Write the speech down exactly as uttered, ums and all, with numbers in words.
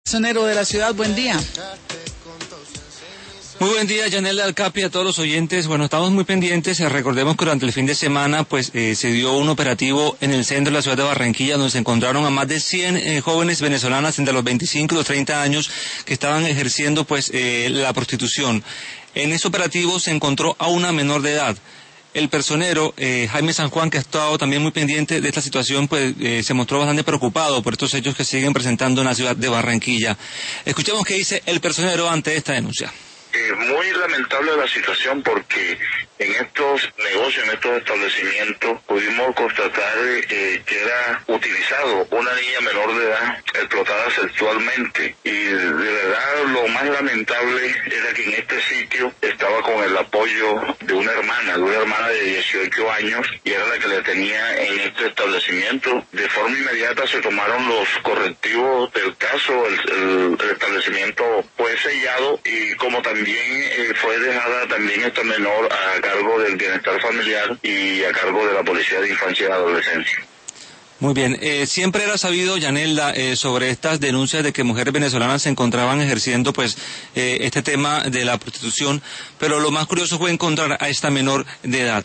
Sonero de la ciudad, buen día. Muy buen día, Yanela Alcapi, a todos los oyentes. Bueno, estamos muy pendientes. Eh, recordemos que durante el fin de semana, pues, eh, se dio un operativo en el centro de la ciudad de Barranquilla, donde se encontraron a más de cien eh, jóvenes venezolanas entre los veinticinco y los treinta años que estaban ejerciendo, pues, eh, la prostitución. En ese operativo se encontró a una menor de edad. El personero, eh, Jaime San Juan, que ha estado también muy pendiente de esta situación, pues eh, se mostró bastante preocupado por estos hechos que siguen presentando en la ciudad de Barranquilla. Escuchemos qué dice el personero ante esta denuncia. Eh, muy lamentable la situación porque en estos negocios, en estos establecimientos, pudimos constatar eh, que era utilizado una niña menor de edad, explotada sexualmente. Y de verdad lo más lamentable era que en este sitio estaba con el apoyo de una hermana, de una hermana de dieciocho años, y era la que le tenía en este establecimiento. De forma inmediata se tomaron los correctivos del caso, el, el, el establecimiento fue sellado y como también eh, fue dejada también esta menor a cargo del bienestar familiar y a cargo de la Policía de Infancia y Adolescencia. Muy bien, eh, siempre era sabido, Yanelda, eh, sobre estas denuncias de que mujeres venezolanas se encontraban ejerciendo, pues, eh, este tema de la prostitución, pero lo más curioso fue encontrar a esta menor de edad.